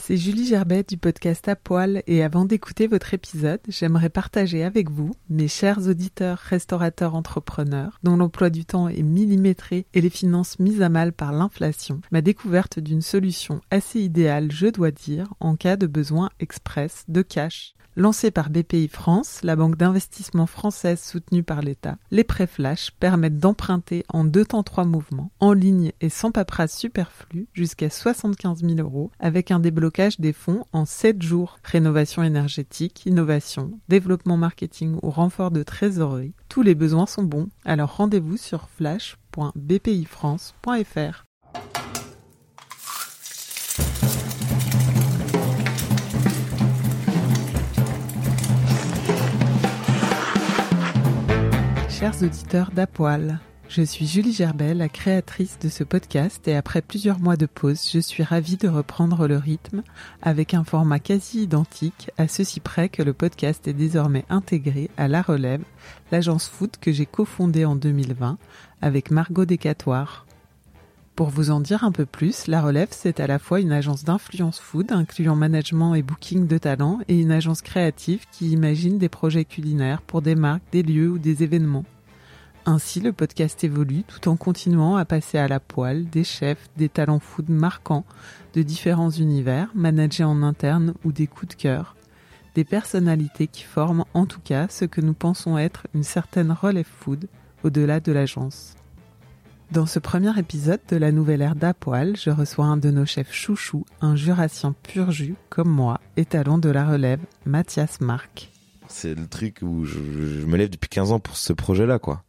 c'est Julie Gerbet du podcast À Poil et avant d'écouter votre épisode, j'aimerais partager avec vous, mes chers auditeurs, restaurateurs, entrepreneurs, dont l'emploi du temps est millimétré et les finances mises à mal par l'inflation, ma découverte d'une solution assez idéale, je dois dire, en cas de besoin express de cash. Lancée par BPI France, la banque d'investissement française soutenue par l'État, les prêts flash permettent d'emprunter en 2 temps 3 mouvements, en ligne et sans paperasse superflue, jusqu'à 75 000 € avec un déblocage des fonds en 7 jours. Rénovation énergétique, innovation, développement marketing ou renfort de trésorerie, tous les besoins sont bons, alors rendez-vous sur flash.bpifrance.fr. Chers auditeurs d'À Poil, je suis Julie Gerbet, la créatrice de ce podcast et après plusieurs mois de pause, je suis ravie de reprendre le rythme avec un format quasi identique à ceci près que le podcast est désormais intégré à La Relève, l'agence food que j'ai cofondée en 2020 avec Margot Descatoires. Pour vous en dire un peu plus, La Relève, c'est à la fois une agence d'influence food, incluant management et booking de talents, et une agence créative qui imagine des projets culinaires pour des marques, des lieux ou des événements. Ainsi, le podcast évolue tout en continuant à passer à la poêle des chefs, des talents food marquants de différents univers, managés en interne ou des coups de cœur. Des personnalités qui forment en tout cas ce que nous pensons être une certaine relève food au-delà de l'agence. Dans ce premier épisode de la nouvelle ère d'À Poil, je reçois un de nos chefs chouchous, un jurassien pur jus comme moi, étalon de la relève, Mathias Marc. C'est le truc où je me lève depuis 15 ans pour ce projet-là, quoi.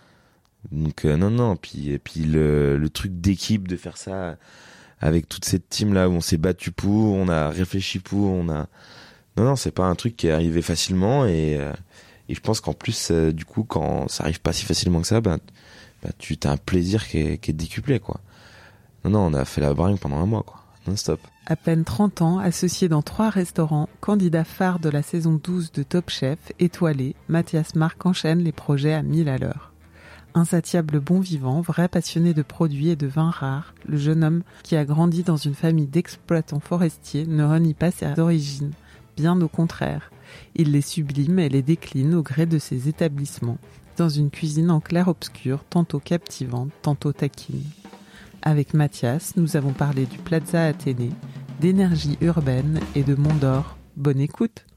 Donc non, puis le truc d'équipe, de faire ça avec toute cette team-là où on s'est battu pour, on a réfléchi pour, Non, c'est pas un truc qui est arrivé facilement et je pense qu'en plus, du coup, quand ça arrive pas si facilement que ça, tu as un plaisir qui est décuplé, quoi. Non, on a fait la bringue pendant un mois, quoi. Non-stop. À peine 30 ans, associé dans 3 restaurants, candidat phare de la saison 12 de Top Chef, étoilé, Mathias Marc enchaîne les projets à 1000 à l'heure. Insatiable bon vivant, vrai passionné de produits et de vins rares, le jeune homme qui a grandi dans une famille d'exploitants forestiers ne renie pas ses origines, bien au contraire. Il les sublime et les décline au gré de ses établissements, dans une cuisine en clair-obscur, tantôt captivante, tantôt taquine. Avec Mathias, nous avons parlé du Plaza Athénée, d'énergie urbaine et de Mont d'Or. Bonne écoute.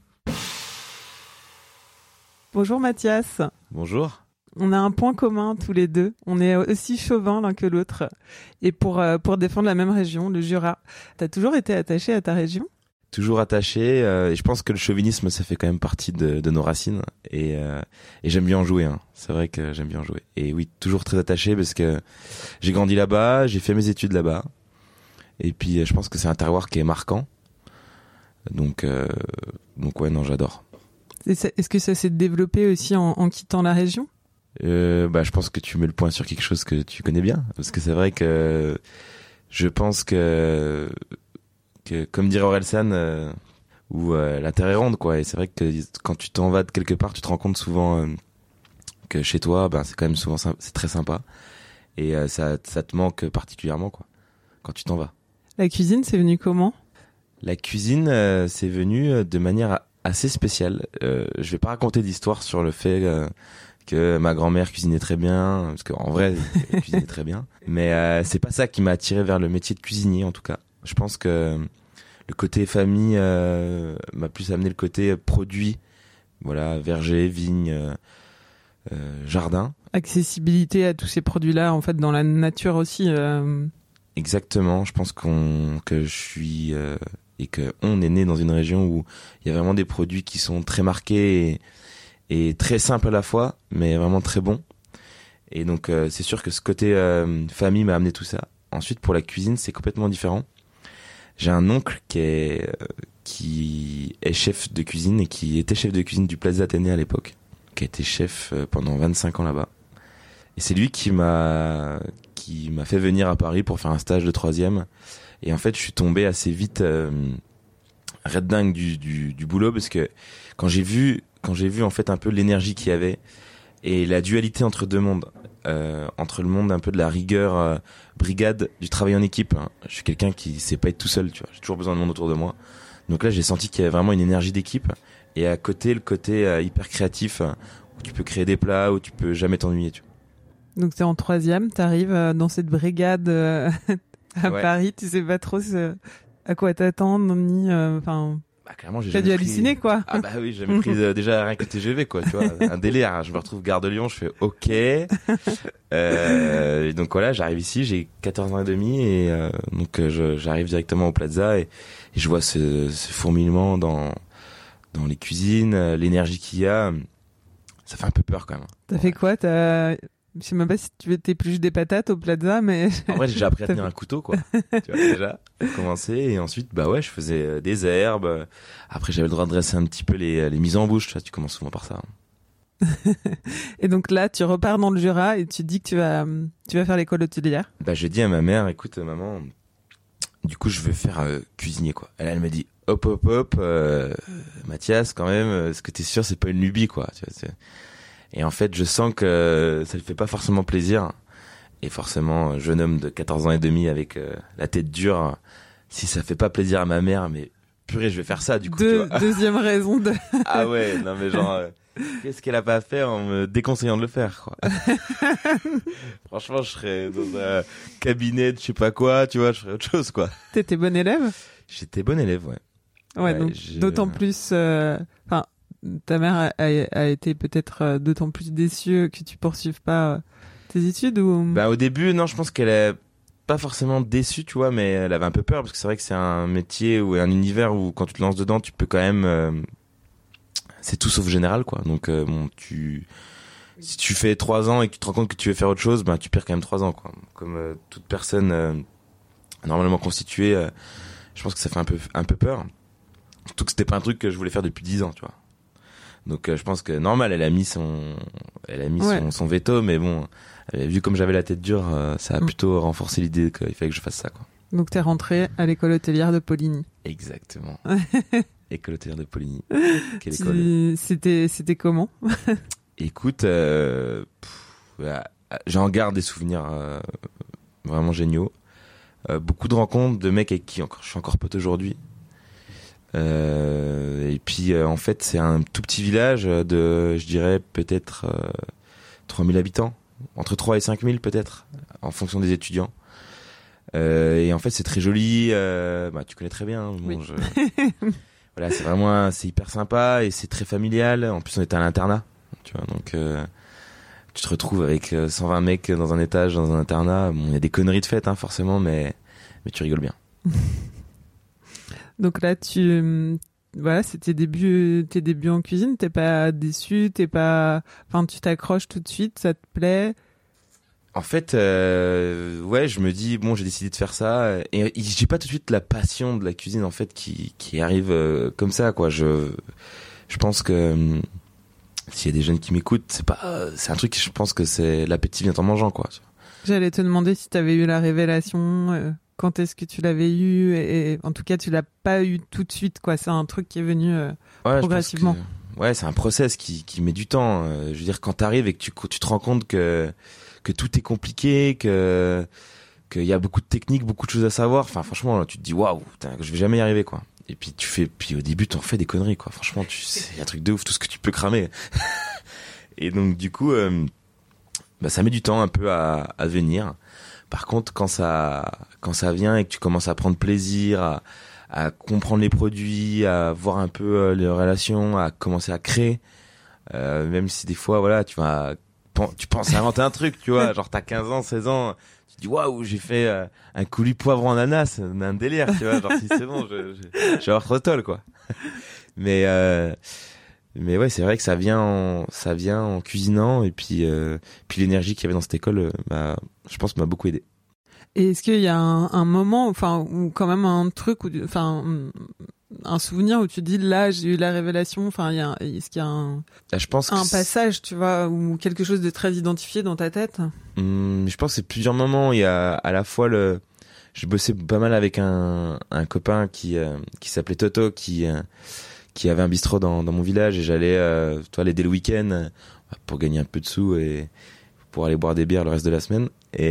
Bonjour Mathias. Bonjour. On a un point commun tous les deux. On est aussi chauvins l'un que l'autre. Et pour défendre la même région, le Jura. T'as toujours été attaché à ta région ? Toujours attaché, et je pense que le chauvinisme, ça fait quand même partie de nos racines, et j'aime bien en jouer, hein. C'est vrai que j'aime bien en jouer. Et oui, toujours très attaché parce que j'ai grandi là-bas, j'ai fait mes études là-bas, et puis je pense que c'est un terroir qui est marquant. Donc ouais, non, j'adore. Est-ce que ça s'est développé aussi en quittant la région ? Je pense que tu mets le point sur quelque chose que tu connais bien, parce que c'est vrai que je pense que comme dirait Orelsan, où la terre est ronde, quoi. Et c'est vrai que quand tu t'en vas de quelque part, tu te rends compte souvent que chez toi, c'est quand même souvent c'est très sympa, et ça te manque particulièrement, quoi, quand tu t'en vas. La cuisine, c'est venu comment ? La cuisine, c'est venu de manière assez spéciale. Je vais pas raconter d'histoire sur le fait que ma grand-mère cuisinait très bien, parce qu'en vrai, elle cuisinait très bien. Mais c'est pas ça qui m'a attiré vers le métier de cuisinier, en tout cas. Je pense que le côté famille m'a plus amené le côté produit, voilà, verger, vigne, jardin. Accessibilité à tous ces produits-là, en fait, dans la nature aussi. Exactement. Je pense que je suis et que on est né dans une région où il y a vraiment des produits qui sont très marqués et très simples à la fois, mais vraiment très bons. Et donc c'est sûr que ce côté famille m'a amené tout ça. Ensuite, pour la cuisine, c'est complètement différent. J'ai un oncle qui est chef de cuisine et qui était chef de cuisine du Plaza Athénée à l'époque, qui a été chef pendant 25 ans là-bas. Et c'est lui qui m'a fait venir à Paris pour faire un stage de 3e. Et en fait, je suis tombé assez vite red dingue du boulot, parce que quand j'ai vu en fait un peu l'énergie qu'il y avait, et la dualité entre deux mondes, entre le monde un peu de la rigueur brigade, du travail en équipe. Hein. Je suis quelqu'un qui sait pas être tout seul, tu vois. J'ai toujours besoin de monde autour de moi. Donc là, j'ai senti qu'il y avait vraiment une énergie d'équipe, et à côté le côté hyper créatif, où tu peux créer des plats, où tu peux jamais t'ennuyer, tu vois. Donc t'es en 3e, t'arrives dans cette brigade à Paris, tu sais pas trop à quoi t'attendre, ni enfin. Clairement, j'ai t'as dû halluciner, quoi. Ah bah oui, j'ai jamais pris déjà rien que le TGV, quoi, tu vois, un délire. Hein. Je me retrouve gare de Lyon, je fais OK. Et donc voilà, j'arrive ici, j'ai 14 ans et demi, et donc j'arrive directement au Plaza, et je vois ce fourmillement dans les cuisines, l'énergie qu'il y a. Ça fait un peu peur quand même. T'as fait quoi? Je sais même pas si tu t'épluches des patates au Plaza, mais... En vrai, j'ai déjà appris à tenir un couteau, quoi. Tu vois, déjà, pour commencer. Et ensuite, bah ouais, je faisais des herbes. Après, j'avais le droit de dresser un petit peu les mises en bouche. Tu vois, tu commences souvent par ça. Et donc là, tu repars dans le Jura et tu dis que tu vas faire l'école hôtelière. Bah, je dis à ma mère, écoute, maman, du coup, je veux faire cuisinier, quoi. Elle me dit, hop, Mathias, quand même, est-ce que t'es sûr, c'est pas une lubie, quoi. Tu vois, et en fait, je sens que ça lui fait pas forcément plaisir. Et forcément, jeune homme de 14 ans et demi avec la tête dure, si ça fait pas plaisir à ma mère, mais purée, je vais faire ça, du coup. Tu vois. Deuxième raison de... Ah ouais, non mais genre, qu'est-ce qu'elle a pas à faire en me déconseillant de le faire, quoi. Franchement, je serais dans un cabinet de je sais pas quoi, tu vois, je ferais autre chose, quoi. T'étais bon élève? J'étais bon élève, ouais. Ouais, donc d'autant plus... Enfin, ta mère a été peut-être d'autant plus déçue que tu poursuives pas tes études, ou... Bah au début, non, je pense qu'elle est pas forcément déçue, tu vois, mais elle avait un peu peur, parce que c'est vrai que c'est un métier ou un univers où quand tu te lances dedans, tu peux quand même... c'est tout sauf général, quoi. Donc bon, si tu fais 3 ans et que tu te rends compte que tu veux faire autre chose, ben tu perds quand même 3 ans, quoi. Comme toute personne normalement constituée, je pense que ça fait un peu peur. Surtout que c'était pas un truc que je voulais faire depuis 10 ans, tu vois. Donc je pense que normal, elle a mis son veto, mais bon, vu comme j'avais la tête dure, ça a plutôt renforcé l'idée qu'il fallait que je fasse ça, quoi. Donc t'es rentré à l'école hôtelière de Poligny. Exactement. École hôtelière de Poligny. Quelle école? C'était comment? Écoute, j'en garde des souvenirs vraiment géniaux. Beaucoup de rencontres de mecs avec qui je suis encore pote aujourd'hui. Et puis en fait, c'est un tout petit village de, je dirais, peut-être 3000 habitants, entre 3 et 5000 peut-être, en fonction des étudiants. Et en fait, c'est très joli. Tu connais très bien. Hein, oui. Voilà, c'est hyper sympa et c'est très familial. En plus, on était à l'internat, tu vois, donc tu te retrouves avec 120 mecs dans un étage, dans un internat. Bon, il y a des conneries de fête, hein, forcément, mais tu rigoles bien. Donc là, voilà, c'est tes débuts en cuisine. T'es pas déçu, enfin, tu t'accroches tout de suite, ça te plaît? En fait, ouais, je me dis bon, j'ai décidé de faire ça, et j'ai pas tout de suite la passion de la cuisine en fait qui arrive comme ça, quoi. Je pense que s'il y a des jeunes qui m'écoutent, c'est un truc, je pense que c'est l'appétit vient en mangeant, quoi. J'allais te demander si t'avais eu la révélation. Quand est-ce que tu l'avais eu, et en tout cas tu l'as pas eu tout de suite, quoi. C'est un truc qui est venu progressivement. Ouais, c'est un process qui met du temps. Je veux dire, quand t'arrives et que tu te rends compte que tout est compliqué, qu'il y a beaucoup de techniques, beaucoup de choses à savoir. Enfin, franchement, tu te dis waouh, je vais jamais y arriver, quoi. Et puis puis au début t'en fais des conneries, quoi. Franchement, c'est un truc de ouf, tout ce que tu peux cramer. Et donc du coup, ça met du temps un peu à venir. Par contre, quand ça vient et que tu commences à prendre plaisir, à comprendre les produits, à voir un peu les relations, à commencer à créer, même si des fois, voilà, tu penses à inventer un truc, tu vois, genre t'as 15 ans, 16 ans, tu te dis waouh, j'ai fait un coulis poivron ananas, un délire, tu vois, genre si c'est bon, je vais avoir trop de tôle, quoi. Mais ouais, c'est vrai que ça vient en cuisinant, et puis l'énergie qu'il y avait dans cette école, je pense m'a beaucoup aidé. Et est-ce qu'il y a un moment, enfin, ou quand même un truc, enfin, un souvenir où tu dis là j'ai eu la révélation, enfin, est-ce qu'il y a un passage, tu vois, ou quelque chose de très identifié dans ta tête? Je pense que c'est plusieurs moments. Il y a à la fois je bossais pas mal avec un copain qui s'appelait Toto, qui avait un bistrot dans mon village, et j'allais l'aider le week-end. pour gagner un peu de sous et pour aller boire des bières le reste de la semaine.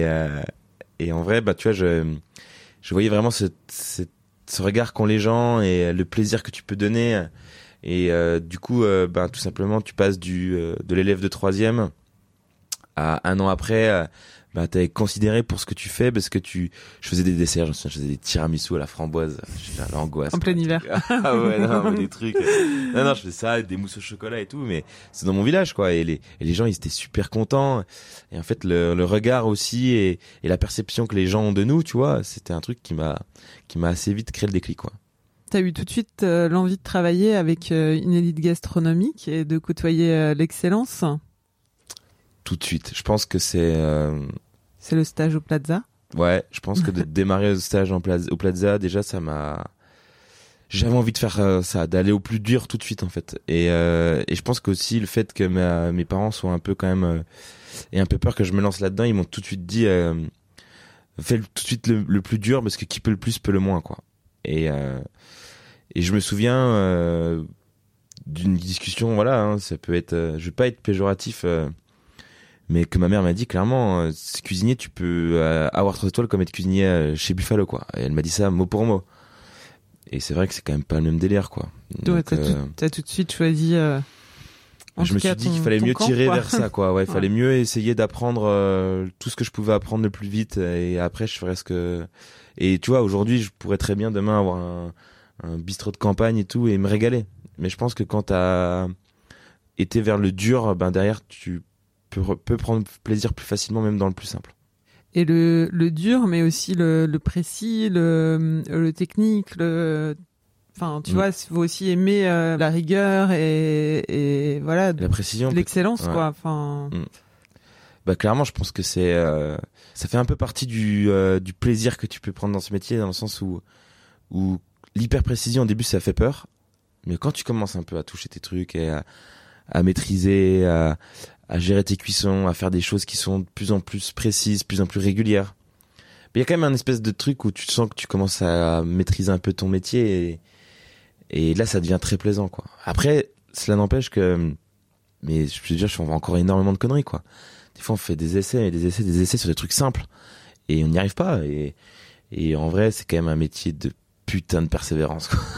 Et en vrai, tu vois, je voyais vraiment ce regard qu'ont les gens et le plaisir que tu peux donner. Et du coup, tout simplement, tu passes de l'élève de 3e à un an après, t'es considéré pour ce que tu fais parce que je faisais des desserts, je faisais des tiramisu à la framboise, l'angoisse. En plein hiver. Ah ouais, non, mais des trucs. Non, je fais ça, des mousses au chocolat et tout, mais c'est dans mon village, quoi. Et les gens, ils étaient super contents. Et en fait, le regard aussi et la perception que les gens ont de nous, tu vois, c'était un truc qui m'a assez vite créé le déclic, quoi. T'as eu tout de suite l'envie de travailler avec une élite gastronomique et de côtoyer l'excellence? Tout de suite. Je pense que c'est... C'est le stage au Plaza? Ouais, je pense que de démarrer le stage au Plaza, déjà, j'avais envie de faire ça, d'aller au plus dur tout de suite, en fait. Et je pense qu'aussi le fait que mes parents soient un peu quand même... aient un peu peur que je me lance là-dedans, ils m'ont tout de suite dit... fais tout de suite le plus dur, parce que qui peut le plus peut le moins, quoi. Et je me souviens d'une discussion, voilà, hein, ça peut être... je vais pas être péjoratif... mais que ma mère m'a dit clairement, cuisinier, tu peux avoir 3 étoiles comme être cuisinier chez Buffalo, quoi. Et elle m'a dit ça mot pour mot. Et c'est vrai que c'est quand même pas le même délire, quoi. Donc, t'as tout de suite choisi. Je me suis dit qu'il fallait mieux tirer vers ça, quoi. Ouais, il fallait mieux essayer d'apprendre tout ce que je pouvais apprendre le plus vite. Et après, je ferais ce que. Et tu vois, aujourd'hui, je pourrais très bien demain avoir un bistrot de campagne et tout et me régaler. Mais je pense que quand t'as été vers le dur, derrière, tu peut prendre plaisir plus facilement, même dans le plus simple. Et le dur, mais aussi le précis, le technique, enfin, tu vois, il faut aussi aimer la rigueur et voilà, la précision, l'excellence, quoi. Enfin. Clairement, je pense que c'est ça fait un peu partie du plaisir que tu peux prendre dans ce métier, dans le sens où l'hyper précision au début ça fait peur, mais quand tu commences un peu à toucher tes trucs et à maîtriser, à gérer tes cuissons, à faire des choses qui sont de plus en plus précises, de plus en plus régulières. Mais il y a quand même un espèce de truc où tu sens que tu commences à maîtriser un peu ton métier et là ça devient très plaisant, quoi. Après, cela n'empêche que, mais je veux dire, je fais encore énormément de conneries, quoi. Des fois on fait des essais sur des trucs simples et on n'y arrive pas et en vrai c'est quand même un métier de putain de persévérance, quoi.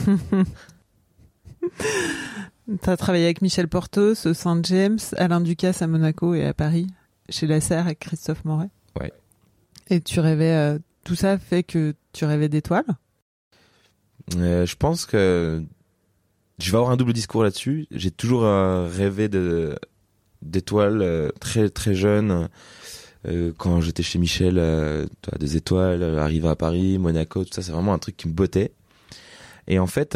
T'as travaillé avec Michel Portos au Saint James, Alain Ducasse à Monaco et à Paris, chez Lasserre avec Christophe Moret. Ouais. Et tu rêvais, tout ça fait que tu rêvais d'étoiles? Je pense que je vais avoir un double discours là-dessus. J'ai toujours rêvé d'étoiles très très jeune. Quand j'étais chez Michel, des étoiles, arriver à Paris, Monaco, tout ça, c'est vraiment un truc qui me bottait. Et en fait...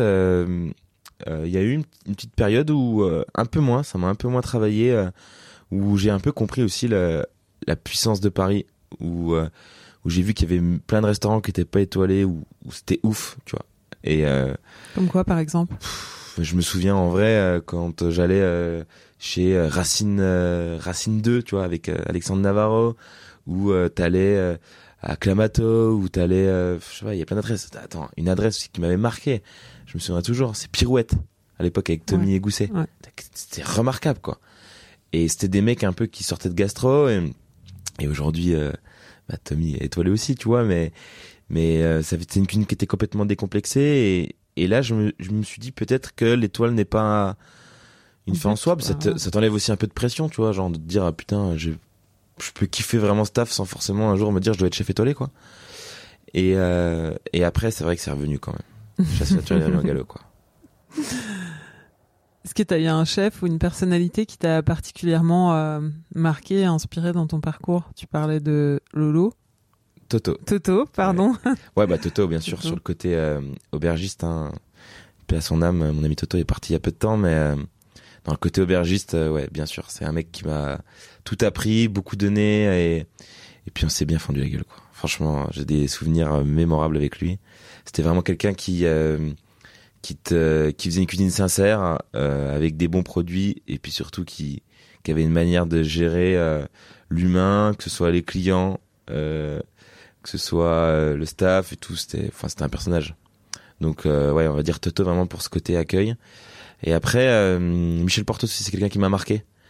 il y a eu une petite période où ça m'a un peu moins travaillé, où j'ai un peu compris aussi la puissance de Paris, où j'ai vu qu'il y avait plein de restaurants qui étaient pas étoilés, où c'était ouf, tu vois. Et comme quoi, par exemple? Je me souviens en vrai quand j'allais chez Racine 2, tu vois, avec Alexandre Navarro, où t'allais à Clamato, où t'allais, je sais pas, il y a plein d'adresses. Attends, une adresse aussi qui m'avait marqué. Je me souviens toujours, c'est Pirouette, à l'époque avec Tommy et Gousset. Ouais. C'était remarquable, quoi. Et c'était des mecs un peu qui sortaient de gastro, et aujourd'hui, Tommy est étoilé aussi, tu vois, mais c'était une cuisine qui était complètement décomplexée, et là, je me suis dit peut-être que l'étoile n'est pas une fin en soi, ça t'enlève aussi un peu de pression, tu vois, genre de te dire, ah putain, je peux kiffer vraiment ce taf sans forcément un jour me dire je dois être chef étoilé, quoi. Et après, c'est vrai que c'est revenu quand même. Chasse naturelle et en galop, quoi. Est-ce que il y a un chef ou une personnalité qui t'a particulièrement marqué, inspiré dans ton parcours? Tu parlais de Lolo. Toto, pardon. Ouais, Toto, bien sûr, sur le côté aubergiste, hein. Paix à son âme, mon ami Toto est parti il y a peu de temps, mais dans le côté aubergiste, ouais, bien sûr, c'est un mec qui m'a tout appris, beaucoup donné, et puis on s'est bien fendu la gueule, quoi. Franchement, j'ai des souvenirs mémorables avec lui. C'était vraiment quelqu'un qui faisait une cuisine sincère, avec des bons produits, et puis surtout qui avait une manière de gérer l'humain, que ce soit les clients, que ce soit le staff et tout. C'était un personnage. Donc ouais, on va dire Toto vraiment pour ce côté accueil. Et après, Michel Portos aussi, c'est quelqu'un qui m'a marqué.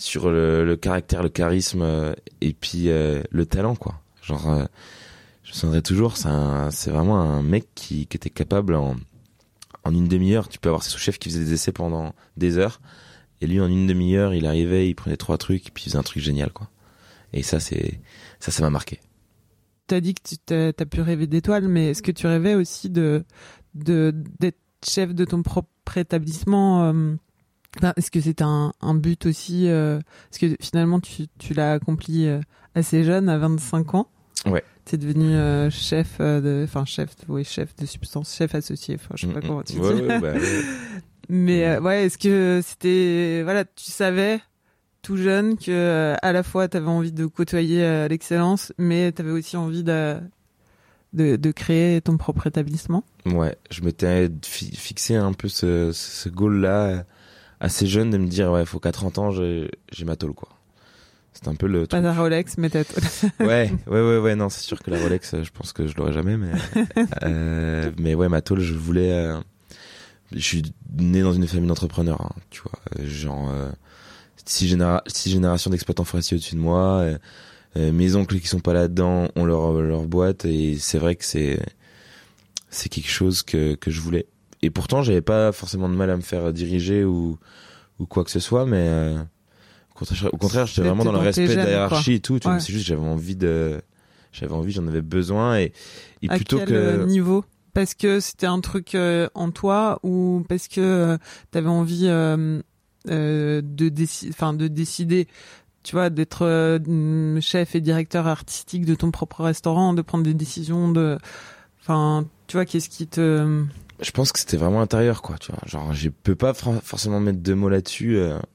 sur le caractère, le charisme et puis le talent, quoi. Genre, je me souviendrai toujours, c'est vraiment un mec qui était capable en une demi-heure. Tu peux avoir ses sous-chefs qui faisaient des essais pendant des heures, et lui en une demi-heure, il arrivait, il prenait 3 trucs, et puis il faisait un truc génial, quoi. Et ça m'a marqué. T'as dit que t'as pu rêver d'étoiles, mais est-ce que tu rêvais aussi d'être chef de ton propre établissement est-ce que c'était un but aussi parce que finalement tu l'as accompli assez jeune, à 25 ans. Ouais. T'es devenu chef de substance, chef associé, je sais pas comment tu dis. Ouais. Mais est-ce que c'était tu savais tout jeune que à la fois t'avais envie de côtoyer l'excellence, mais t'avais aussi envie de créer ton propre établissement? Ouais, je m'étais fixé un peu ce goal-là assez jeune, de me dire il faut qu'à 30 ans j'ai ma tôle, quoi. C'est un peu le pas truc. ta Rolex, mais ta tôle. Ouais, non, c'est sûr que la Rolex, je pense que je l'aurai jamais, mais ouais, ma tôle, je voulais. Je suis né dans une famille d'entrepreneurs, hein, tu vois, genre 6 générations d'exploitants forestiers au-dessus de moi. Mes oncles qui sont pas là-dedans ont leur boîte, et c'est vrai que c'est quelque chose que je voulais. Et pourtant, j'avais pas forcément de mal à me faire diriger ou quoi que ce soit, mais au contraire, j'étais vraiment dans le respect de la hiérarchie et tout. Ouais. C'est juste, j'avais envie, j'en avais besoin, et plutôt à quel niveau? Parce que c'était un truc en toi, ou parce que t'avais envie de décider, tu vois, d'être chef et directeur artistique de ton propre restaurant, de prendre des décisions, tu vois, qu'est-ce qui te... Je pense que c'était vraiment intérieur, quoi, tu vois. Genre, je peux pas forcément mettre 2 mots là-dessus,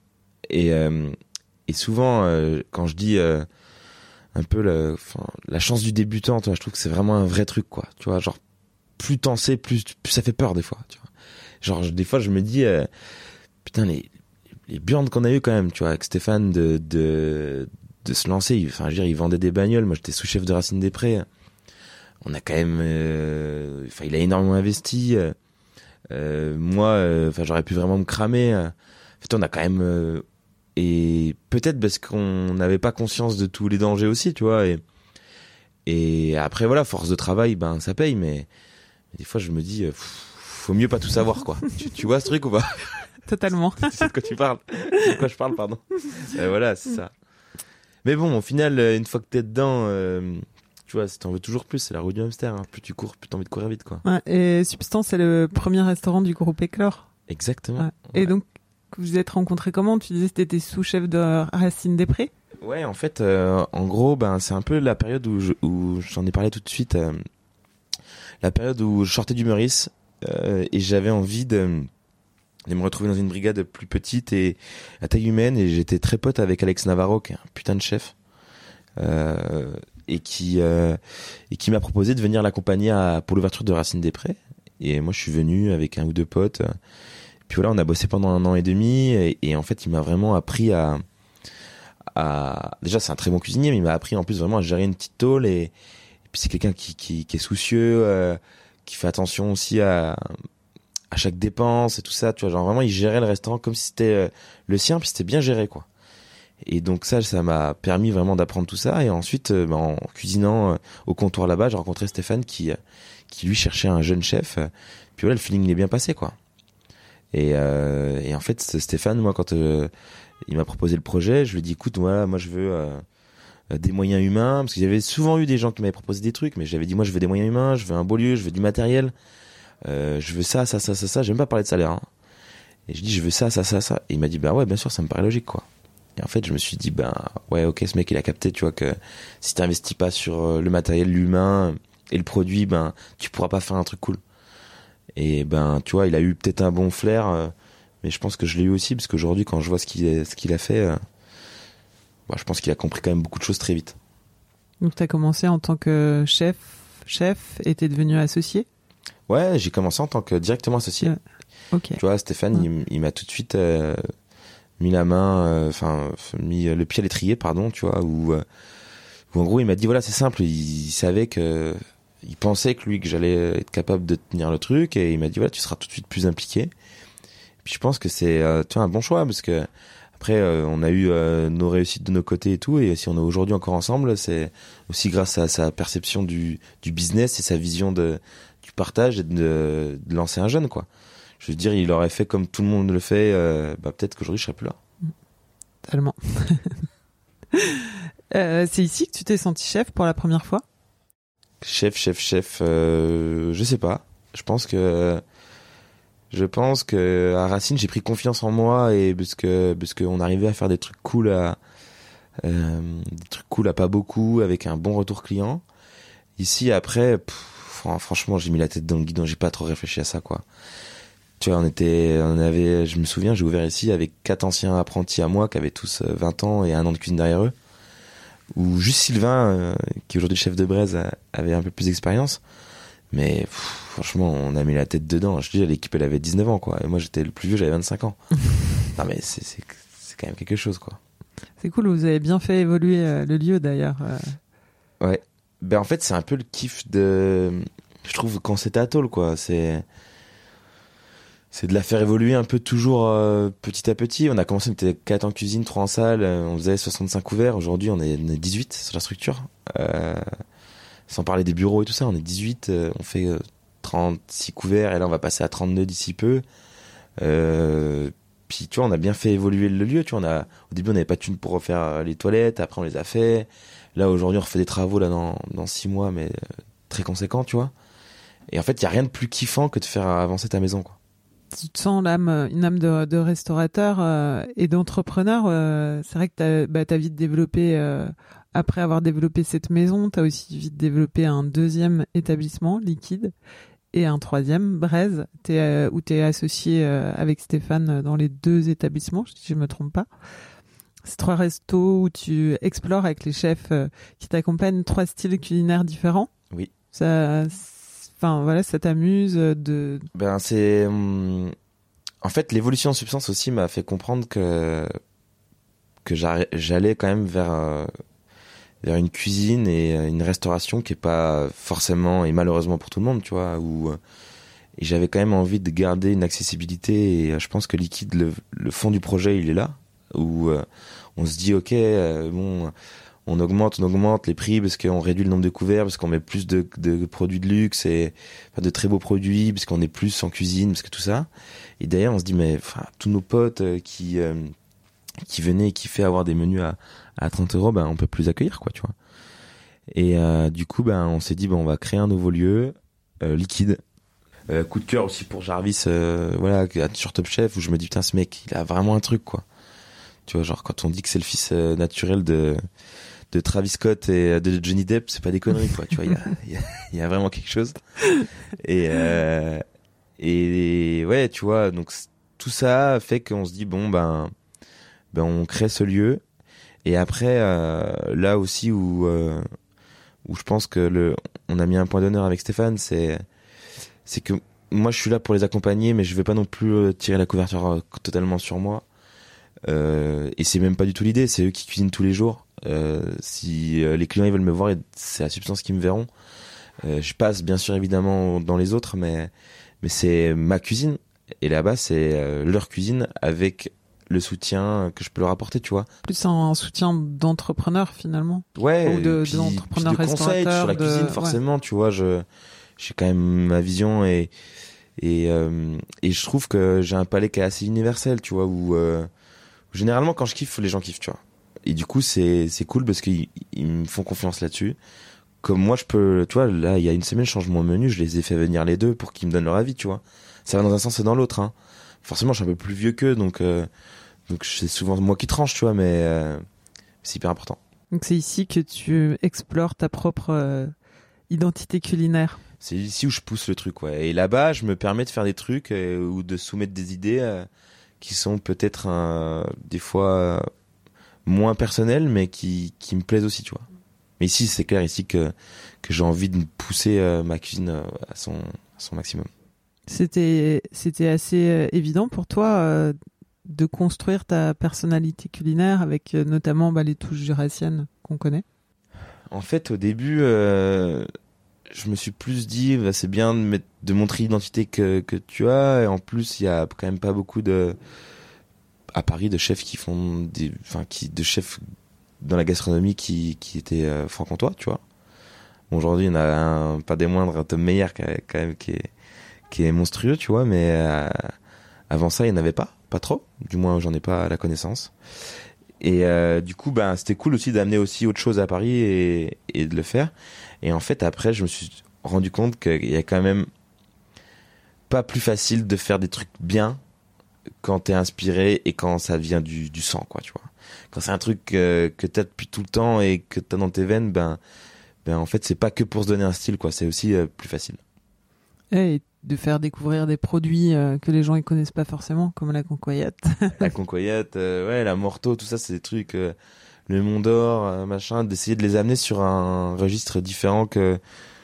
et souvent, quand je dis un peu la chance du débutant, tu vois, je trouve que c'est vraiment un vrai truc, quoi. Tu vois, genre, plus t'en sais, plus ça fait peur des fois, tu vois. Genre, des fois, je me dis, putain, les burnes qu'on a eu quand même, tu vois, avec Stéphane, de se lancer. Enfin, je veux dire, il vendait des bagnoles. Moi, j'étais sous-chef de Racine des Prés. On a quand même, il a énormément investi. Moi, j'aurais pu vraiment me cramer. En fait, on a quand même, et peut-être parce qu'on n'avait pas conscience de tous les dangers aussi, tu vois. Et après, voilà, force de travail, ça paye, mais des fois, je me dis, faut mieux pas tout savoir, quoi. tu vois ce truc ou pas? Totalement. Tu sais de quoi tu parles? De quoi je parle, pardon. Voilà, c'est ça. Mais bon, au final, une fois que t'es dedans, tu vois, si t'en veux toujours plus, c'est la roue du hamster, hein. Plus tu cours, plus t'as envie de courir vite, quoi. Ouais, et Substance, c'est le premier restaurant du groupe Éclore. Exactement. Ouais. Et donc, vous vous êtes rencontrés comment? Tu disais que t'étais sous-chef de Racine des Prés? Ouais, en fait, en gros, c'est un peu la période où j'en ai parlé tout de suite, la période où je sortais du Meurice, et j'avais envie de me retrouver dans une brigade plus petite et à taille humaine, et j'étais très pote avec Alex Navarro, qui est un putain de chef, et qui m'a proposé de venir l'accompagner pour l'ouverture de Racine des Prés. Et moi, je suis venu avec 1 ou 2 potes. Puis voilà, on a bossé pendant 1 an et demi, et en fait, il m'a vraiment appris à déjà, c'est un très bon cuisinier, mais il m'a appris en plus vraiment à gérer une petite tôle, et puis c'est quelqu'un qui est soucieux, qui fait attention aussi à chaque dépense et tout ça, tu vois, genre vraiment il gérait le restaurant comme si c'était le sien, puis c'était bien géré, quoi. Et donc ça m'a permis vraiment d'apprendre tout ça. Et ensuite, en cuisinant au comptoir là-bas, j'ai rencontré Stéphane qui lui cherchait un jeune chef. Puis voilà, le feeling il est bien passé, quoi. Et en fait, Stéphane, moi, quand il m'a proposé le projet, je lui ai dit, écoute, voilà, moi je veux des moyens humains, parce qu'il y avait souvent eu des gens qui m'avaient proposé des trucs, mais j'avais dit, moi je veux des moyens humains, je veux un beau lieu, je veux du matériel, je veux ça, j'ai même pas parlé de salaire, hein. Et je dis, je veux ça. Et il m'a dit, ouais, bien sûr, ça me paraît logique, quoi. Et en fait, je me suis dit, ouais, ok, ce mec, il a capté, tu vois, que si t'investis pas sur le matériel, l'humain et le produit, tu pourras pas faire un truc cool. Et tu vois, il a eu peut-être un bon flair, mais je pense que je l'ai eu aussi, parce qu'aujourd'hui, quand je vois ce qu'il a fait, je pense qu'il a compris quand même beaucoup de choses très vite. Donc t'as commencé en tant que chef, et t'es devenu associé? Ouais, j'ai commencé en tant que directement associé. Ok. Tu vois, Stéphane, il m'a tout de suite mis la main, mis le pied à l'étrier, pardon, tu vois, où en gros, il m'a dit, voilà, c'est simple, il savait que, il pensait que j'allais être capable de tenir le truc, et il m'a dit, voilà, tu seras tout de suite plus impliqué. Et puis je pense que c'est, tu vois, un bon choix, parce que Après, on a eu nos réussites de nos côtés et tout, et si on est aujourd'hui encore ensemble, c'est aussi grâce à sa perception du business et sa vision du partage et de lancer un jeune, quoi. Je veux dire, il aurait fait comme tout le monde le fait, peut-être qu'aujourd'hui je serais plus là. Tellement. C'est ici que tu t'es senti chef pour la première fois? Chef, je sais pas. Je pense que à Racine, j'ai pris confiance en moi et parce que on arrivait à faire des trucs cool à pas beaucoup avec un bon retour client. Ici, après, franchement, j'ai mis la tête dans le guidon, j'ai pas trop réfléchi à ça, quoi. Tu vois, je me souviens, j'ai ouvert ici avec 4 anciens apprentis à moi qui avaient tous 20 ans et 1 an de cuisine derrière eux. Ou juste Sylvain, qui est aujourd'hui chef de Braise, avait un peu plus d'expérience. Mais franchement, on a mis la tête dedans. Je te dis, l'équipe, elle avait 19 ans, quoi. Et moi, j'étais le plus vieux, j'avais 25 ans. Non, mais c'est quand même quelque chose, quoi. C'est cool, vous avez bien fait évoluer le lieu, d'ailleurs. Ouais. Ben, en fait, c'est un peu le kiff je trouve, quand c'est à Tôle, quoi. C'est de la faire évoluer un peu toujours petit à petit. On a commencé, on était 4 en cuisine, 3 en salle, on faisait 65 ouverts. Aujourd'hui, on est 18 sur la structure. Sans parler des bureaux et tout ça, on est 18, on fait 36 couverts et là on va passer à 32 d'ici peu. Puis tu vois, on a bien fait évoluer le lieu. Tu vois, au début on n'avait pas de thunes pour refaire les toilettes, après on les a fait. Là aujourd'hui on refait des travaux là dans 6 mois, mais très conséquents, tu vois. Et en fait, il y a rien de plus kiffant que de faire avancer ta maison, quoi. Tu te sens une âme de restaurateur et d'entrepreneur. C'est vrai que t'as vite développé, après avoir développé cette maison, t'as aussi vite développé un 2e établissement, Liquide, et un 3e, Braise, où t'es associé avec Stéphane dans les 2 établissements, si je me trompe pas. C'est 3 restos où tu explores avec les chefs qui t'accompagnent 3 styles culinaires différents. Oui. Enfin voilà, ça t'amuse Ben en fait, l'évolution en substance aussi m'a fait comprendre que j'allais quand même vers une cuisine et une restauration qui est pas forcément et malheureusement pour tout le monde, tu vois, et j'avais quand même envie de garder une accessibilité et je pense que Liquide, le fond du projet, il est là, où on se dit ok, bon, on augmente les prix parce qu'on réduit le nombre de couverts, parce qu'on met plus de produits de luxe et de très beaux produits, parce qu'on est plus en cuisine, parce que tout ça. Et d'ailleurs, on se dit, mais tous nos potes qui venaient et qui fait avoir des menus à 30 €, on peut plus les accueillir, quoi, tu vois. Et du coup, on s'est dit, on va créer un nouveau lieu, Liquide. Coup de cœur aussi pour Jarvis, voilà, sur Top Chef, où je me dis, putain, ce mec, il a vraiment un truc, quoi. Tu vois, genre, quand on dit que c'est le fils naturel de Travis Scott et de Johnny Depp, c'est pas des conneries, quoi. Tu vois, il y a vraiment quelque chose. Et ouais, tu vois, donc tout ça fait qu'on se dit bon on crée ce lieu. Et après là aussi où je pense que on a mis un point d'honneur avec Stéphane, c'est que moi je suis là pour les accompagner, mais je vais pas non plus tirer la couverture totalement sur moi. Et c'est même pas du tout l'idée, c'est eux qui cuisinent tous les jours. Si les clients ils veulent me voir, c'est la substance qu'ils me verront. Je passe bien sûr évidemment dans les autres, mais c'est ma cuisine et là-bas c'est leur cuisine avec le soutien que je peux leur apporter, tu vois. Plus un soutien d'entrepreneur finalement. Ouais. Ou d'entrepreneur de conseils sur la cuisine, forcément, ouais. Tu vois, j'ai quand même ma vision et je trouve que j'ai un palais qui est assez universel, tu vois, où généralement quand je kiffe, les gens kiffent, tu vois. Et du coup, c'est cool parce qu'ils me font confiance là-dessus. Comme moi, je peux, tu vois, là, il y a une semaine, je change mon menu, je les ai fait venir les deux pour qu'ils me donnent leur avis, tu vois. Ça va dans un sens et dans l'autre, hein. Forcément, je suis un peu plus vieux qu'eux, donc c'est souvent moi qui tranche, tu vois, mais c'est hyper important. Donc c'est ici que tu explores ta propre identité culinaire. C'est ici où je pousse le truc, ouais. Et là-bas, je me permets de faire des trucs ou de soumettre des idées qui sont peut-être des fois moins personnelles, mais qui me plaisent aussi, tu vois. Mais ici, c'est clair ici que j'ai envie de pousser ma cuisine à son maximum. C'était assez évident pour toi de construire ta personnalité culinaire avec notamment les touches jurassiennes qu'on connaît. En fait, au début, je me suis plus dit, c'est bien de montrer l'identité que tu as. Et en plus, il y a quand même pas beaucoup de... à Paris de chefs qui font de chefs dans la gastronomie qui étaient franc-comtois, tu vois. Bon, aujourd'hui, il y en a pas des moindres, Tom Meyer quand même qui est monstrueux, tu vois, mais avant ça, il n'y en avait pas trop. Du moins, j'en ai pas la connaissance. Et du coup, c'était cool aussi d'amener aussi autre chose à Paris et de le faire. Et en fait, après, je me suis rendu compte qu'il y a quand même pas plus facile de faire des trucs bien quand t'es inspiré et quand ça vient du sang, quoi, tu vois. Quand c'est un truc que t'as depuis tout le temps et que t'as dans tes veines, en fait, c'est pas que pour se donner un style, quoi. C'est aussi plus facile. Et de faire découvrir des produits que les gens ils connaissent pas forcément, comme la concoyette. La concoyette, ouais, la morteau, tout ça, c'est des trucs, le Mont d'Or, machin, d'essayer de les amener sur un registre différent que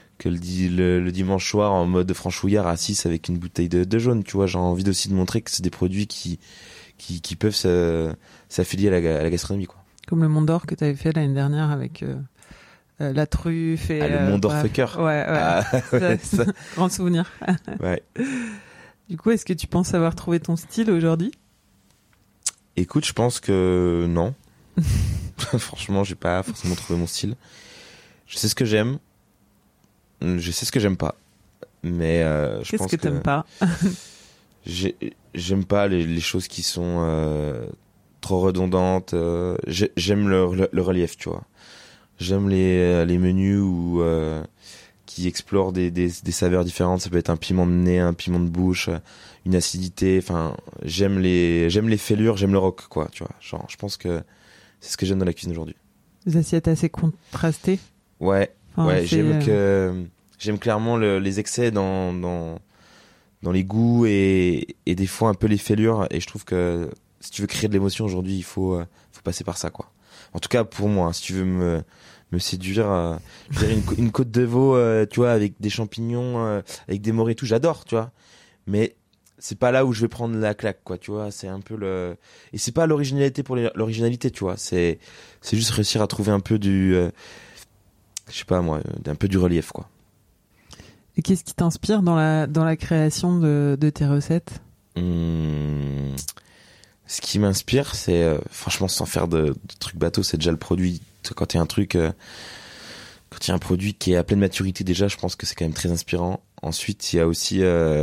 le dimanche soir en mode franchouillard à 6 avec une bouteille de jaune, tu vois. J'ai envie aussi de montrer que c'est des produits qui peuvent s'affilier à la gastronomie, quoi. Comme le Mont d'Or que tu avais fait l'année dernière avec la truffe et le Mont d'Or fucker. Ouais. Ouais, ça. Grand souvenir. Ouais. Du coup, est-ce que tu penses avoir trouvé ton style aujourd'hui? Écoute, je pense que non. Franchement, j'ai pas forcément trouvé mon style. Je sais ce que j'aime. Je sais ce que j'aime pas. Mais je pense que... Qu'est-ce que t'aimes pas? J'aime pas les choses qui sont trop redondantes. J'aime le relief, tu vois. J'aime les menus qui explorent des saveurs différentes. Ça peut être un piment de nez, un piment de bouche, une acidité. Enfin, j'aime les fêlures, j'aime le rock, quoi, tu vois. Genre, je pense que c'est ce que j'aime dans la cuisine aujourd'hui. Des assiettes assez contrastées. Ouais, enfin, ouais. J'aime clairement les excès dans les goûts et des fois un peu les fêlures. Et je trouve que si tu veux créer de l'émotion aujourd'hui, il faut passer par ça, quoi. En tout cas, pour moi, hein, si tu veux me séduire, je dirais une côte de veau, tu vois, avec des champignons, avec des morilles et tout, j'adore, tu vois. Mais c'est pas là où je vais prendre la claque, quoi, tu vois. C'est un peu et c'est pas l'originalité pour l'originalité, tu vois. C'est juste réussir à trouver un peu je sais pas moi, un peu du relief, quoi. Et qu'est-ce qui t'inspire dans la création de tes recettes? Ce qui m'inspire, c'est franchement, sans faire de trucs bateaux, c'est déjà le produit. Quand il y a un produit qui est à pleine maturité déjà, je pense que c'est quand même très inspirant. Ensuite, il y a aussi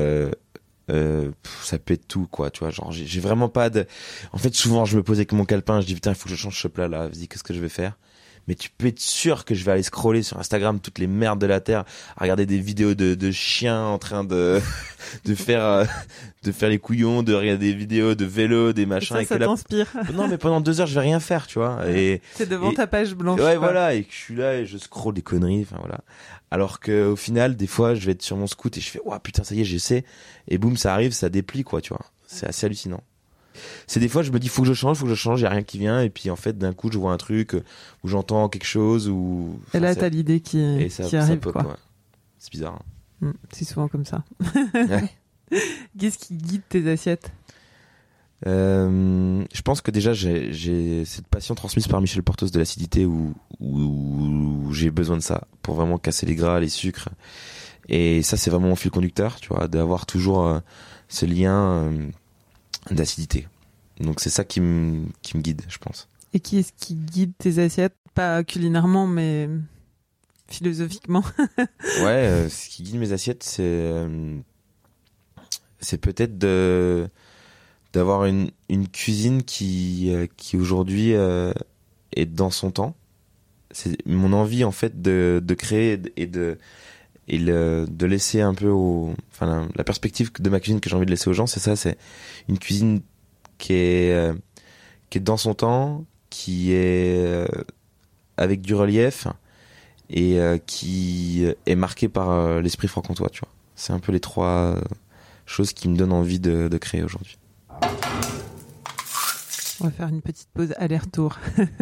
ça peut être tout, quoi, tu vois. Genre, j'ai vraiment pas de... En fait, souvent, je me pose avec mon calepin, je dis putain, il faut que je change ce plat là. Vas-y, qu'est-ce que je vais faire? Mais tu peux être sûr que je vais aller scroller sur Instagram toutes les merdes de la terre, à regarder des vidéos de chiens en train de faire les couillons, de regarder des vidéos de vélo, des machins. Ça t'inspire. Non, mais pendant 2 heures, je vais rien faire, tu vois. C'est devant ta page blanche. Ouais, voilà, et que je suis là et je scrolle des conneries, enfin voilà. Alors que au final, des fois, je vais être sur mon scoot et je fais, ouah, putain, ça y est, j'essaie. Et boum, ça arrive, ça déplie, quoi, tu vois. C'est assez hallucinant. C'est des fois je me dis faut que je change, y a rien qui vient et puis en fait d'un coup je vois un truc où j'entends quelque chose ou et là t'as l'idée qui arrive, pop, quoi. Ouais. C'est bizarre. C'est souvent comme ça. Ouais. Qu'est-ce qui guide tes assiettes? Je pense que déjà j'ai cette passion transmise par Michel Portos de l'acidité où j'ai besoin de ça pour vraiment casser les gras, les sucres, et ça c'est vraiment mon fil conducteur, tu vois, d'avoir toujours ce lien d'acidité. Donc c'est ça qui me guide, je pense. Et qui est-ce qui guide tes assiettes? Pas culinairement, mais philosophiquement. Ouais, ce qui guide mes assiettes, c'est peut-être d'avoir une cuisine qui aujourd'hui est dans son temps. C'est mon envie en fait de créer et de laisser un peu la perspective de ma cuisine que j'ai envie de laisser aux gens, c'est ça, c'est une cuisine qui est dans son temps, qui est avec du relief et qui est marquée par l'esprit franc-comtois, tu vois. C'est un peu les 3 choses qui me donnent envie de créer aujourd'hui. On va faire une petite pause aller-retour.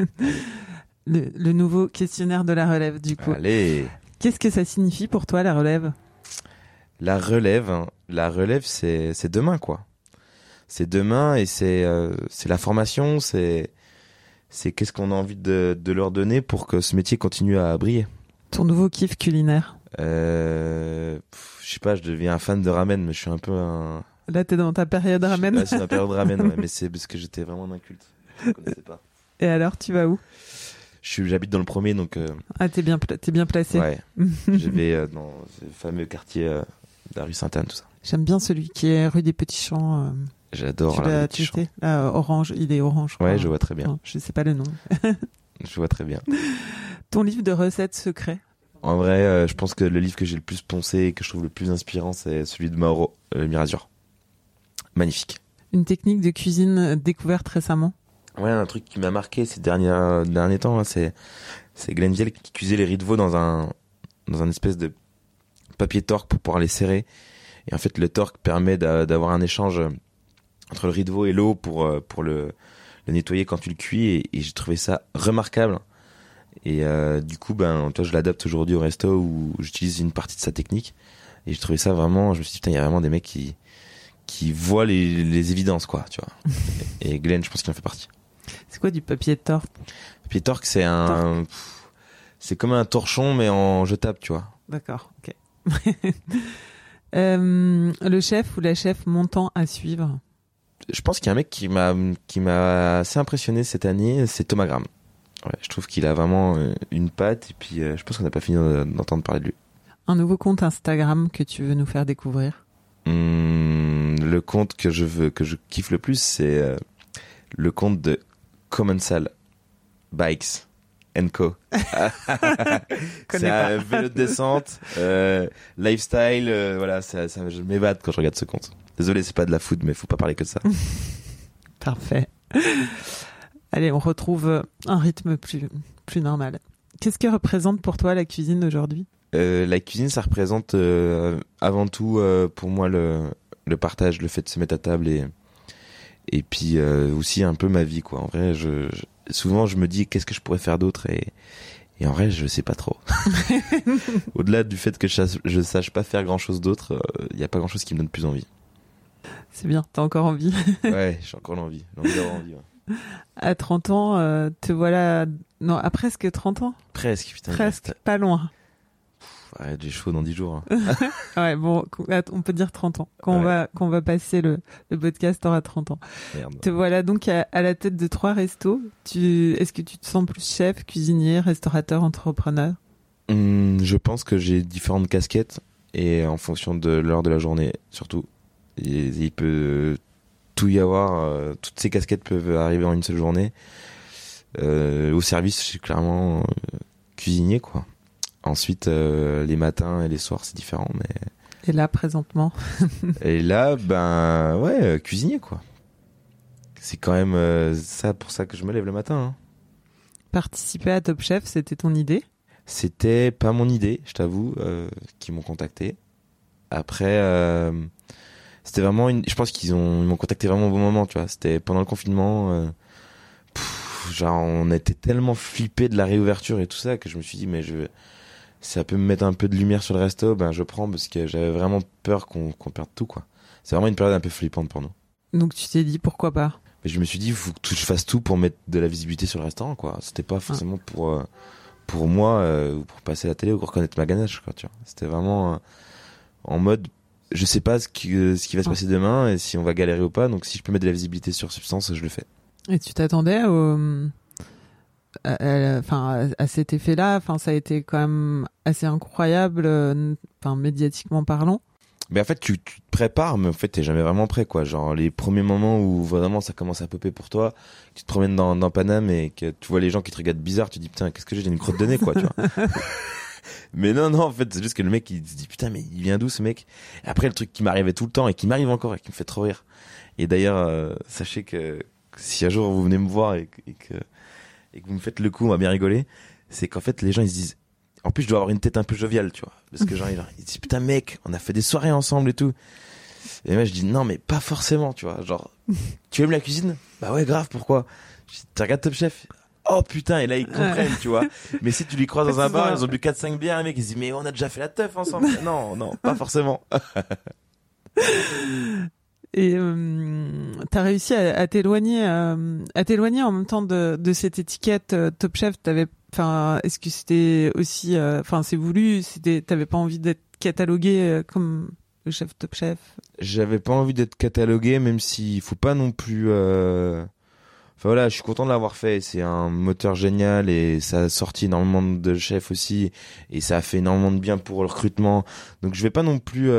le nouveau questionnaire de la relève, du coup. Allez. Qu'est-ce que ça signifie pour toi, la relève? La relève, c'est demain, quoi. C'est demain et c'est la formation, c'est qu'est-ce qu'on a envie de leur donner pour que ce métier continue à briller. Ton nouveau kiff culinaire? Je sais pas, je deviens un fan de ramen, mais je suis un peu un Là, t'es dans ta période ramen. Là, c'est ma période ramen, ouais, mais c'est parce que j'étais vraiment un inculte. Je ne connaissais pas. Et alors, tu vas où? J'habite dans le premier, donc... Ah, t'es bien placé. Ouais, je vais dans ce fameux quartier de la rue Sainte-Anne, tout ça. J'aime bien celui qui est rue des Petits Champs. J'adore la rue des Petits Champs. Orange, il est orange. Ouais, je vois très bien. Non, je sais pas le nom. Je vois très bien. Ton livre de recettes secrets? En vrai, je pense que le livre que j'ai le plus poncé et que je trouve le plus inspirant, c'est celui de Mauro Mirazur. Magnifique. Une technique de cuisine découverte récemment? Ouais, un truc qui m'a marqué ces derniers temps, là, c'est Glenville qui cuisait les riz de veau dans un espèce de papier torque pour pouvoir les serrer. Et en fait, le torque permet d'avoir un échange entre le riz de veau et l'eau pour le nettoyer quand tu le cuis. Et j'ai trouvé ça remarquable. Et du coup, toi, je l'adapte aujourd'hui au resto où j'utilise une partie de sa technique. Et j'ai trouvé ça vraiment, je me suis dit, putain, il y a vraiment des mecs qui voient les évidences, quoi, tu vois. Et Glenn, je pense qu'il en fait partie. C'est quoi du papier torque? Papier torque, c'est comme un torchon, mais en jetable, tu vois. D'accord, ok. Le chef ou la chef montant à suivre? Je pense qu'il y a un mec qui m'a assez impressionné cette année, c'est Thomas Graham. Ouais, je trouve qu'il a vraiment une patte, et puis je pense qu'on n'a pas fini d'entendre parler de lui. Un nouveau compte Instagram que tu veux nous faire découvrir? Le compte que je kiffe le plus, c'est le compte de Commensal Bikes & Co. C'est un vélo de descente, lifestyle, voilà, ça, je m'évade quand je regarde ce compte. Désolé, c'est pas de la food, mais faut pas parler que de ça. Parfait. Allez, on retrouve un rythme plus normal. Qu'est-ce que représente pour toi la cuisine aujourd'hui? La cuisine, ça représente avant tout pour moi le partage, le fait de se mettre à table et puis aussi un peu ma vie, quoi. En vrai, souvent je me dis qu'est-ce que je pourrais faire d'autre et en vrai je sais pas trop. Au-delà du fait que je sache pas faire grand chose d'autre, il y a pas grand chose qui me donne plus envie. C'est bien, t'as encore envie. Ouais, j'ai encore l'envie d'avoir envie. Ouais. À 30 ans, te voilà... Non, à presque 30 ans. Presque, putain. Presque, pas loin. Ouais, j'ai chaud dans 10 jours. Ouais, bon, on peut dire 30 ans. Quand on va passer le podcast, t'auras 30 ans. Merde. Te voilà donc à la tête de 3 restos. Est-ce que tu te sens plus chef, cuisinier, restaurateur, entrepreneur? Je pense que j'ai différentes casquettes et en fonction de l'heure de la journée, surtout. Il peut tout y avoir, toutes ces casquettes peuvent arriver en une seule journée. Au service, je suis clairement cuisinier, quoi. Ensuite, les matins et les soirs, c'est différent, mais... Et là, présentement? Et là, ouais, cuisinier, quoi. C'est quand même pour ça que je me lève le matin. Hein. Participer à Top Chef, c'était ton idée? C'était pas mon idée, je t'avoue, qu'ils m'ont contacté. Après, c'était vraiment je pense ils m'ont contacté vraiment au bon moment, tu vois. C'était pendant le confinement. Genre, on était tellement flippés de la réouverture et tout ça que je me suis dit, mais ça peut me mettre un peu de lumière sur le resto, je prends parce que j'avais vraiment peur qu'on perde tout, quoi. C'est vraiment une période un peu flippante pour nous. Donc tu t'es dit pourquoi pas? Mais je me suis dit, il faut que je fasse tout pour mettre de la visibilité sur le restaurant, quoi. C'était pas forcément pour moi ou pour passer à la télé ou pour reconnaître ma ganache, quoi, tu vois. C'était vraiment en mode, je sais pas ce qui va se passer demain et si on va galérer ou pas, donc si je peux mettre de la visibilité sur Substance, je le fais. Et tu t'attendais à cet effet-là? Enfin, ça a été quand même assez incroyable, médiatiquement parlant. Mais en fait, tu te prépares, mais en fait, t'es jamais vraiment prêt, quoi. Genre, les premiers moments où vraiment ça commence à popper pour toi, tu te promènes dans Paname et que tu vois les gens qui te regardent bizarre, tu te dis, putain, qu'est-ce que j'ai une crotte de nez, quoi, tu vois. Mais non, en fait, c'est juste que le mec, il se dit, putain, mais il vient d'où, ce mec? Et après, le truc qui m'arrivait tout le temps et qui m'arrive encore et qui me fait trop rire. Et d'ailleurs, sachez que si un jour vous venez me voir et que vous me faites le coup, on va bien rigoler, c'est qu'en fait, les gens, ils se disent, en plus, je dois avoir une tête un peu joviale, tu vois. Parce que genre, ils disent, putain, mec, on a fait des soirées ensemble et tout. Et moi, je dis, non, mais pas forcément, tu vois. Genre, tu aimes la cuisine? Bah ouais, grave, pourquoi? Je dis, tu regardes Top Chef? Oh putain, et là, ils comprennent, tu vois. Mais si tu les croises dans un bar, ils ont bu 4-5 bières, les mecs, ils se disent, mais on a déjà fait la teuf ensemble. Non, pas forcément. Et t'as réussi à t'éloigner en même temps de cette étiquette Top Chef. Est-ce que c'était aussi, c'est voulu, t'avais pas envie d'être catalogué comme le chef Top Chef? J'avais pas envie d'être catalogué, même s'il faut pas non plus. Enfin voilà, je suis content de l'avoir fait. C'est un moteur génial et ça a sorti énormément de chefs aussi et ça a fait énormément de bien pour le recrutement. Donc je vais pas non plus,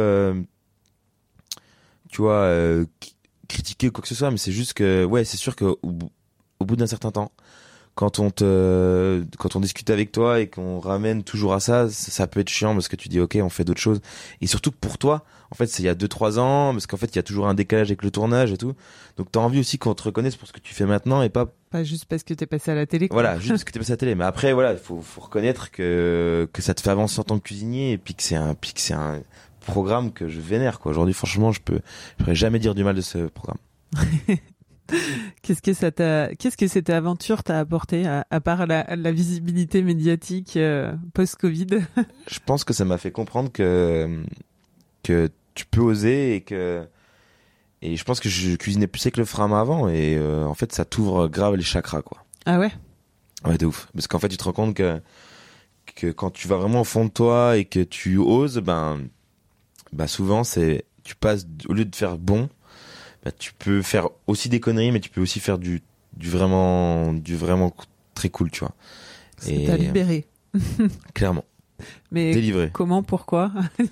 tu vois, critiquer quoi que ce soit, mais c'est juste que ouais, c'est sûr que au bout d'un certain temps, quand on discute avec toi et qu'on ramène toujours à ça peut être chiant parce que tu dis ok, on fait d'autres choses. Et surtout que pour toi, en fait, c'est il y a 2-3 ans, parce qu'en fait, il y a toujours un décalage avec le tournage et tout. Donc t'as envie aussi qu'on te reconnaisse pour ce que tu fais maintenant et pas juste parce que t'es passé à la télé, quoi. Voilà, juste parce que t'es passé à la télé. Mais après, voilà, faut reconnaître que ça te fait avancer en tant que cuisinier et puis que c'est un programme que je vénère, quoi. Aujourd'hui, franchement, je pourrais jamais dire du mal de ce programme. Qu'est-ce que cette aventure t'a apporté à part la visibilité médiatique post-Covid? Je pense que ça m'a fait comprendre que tu peux oser et je pense que je cuisinais plus avec le frein avant et en fait ça t'ouvre grave les chakras, quoi. Ah ouais? Ouais, de ouf. Parce qu'en fait tu te rends compte que quand tu vas vraiment au fond de toi et que tu oses, ben souvent tu passes, au lieu de faire bon, tu peux faire aussi des conneries, mais tu peux aussi faire du vraiment très cool, tu vois. Ça t'a libéré. Clairement. Mais délivré. Comment, pourquoi?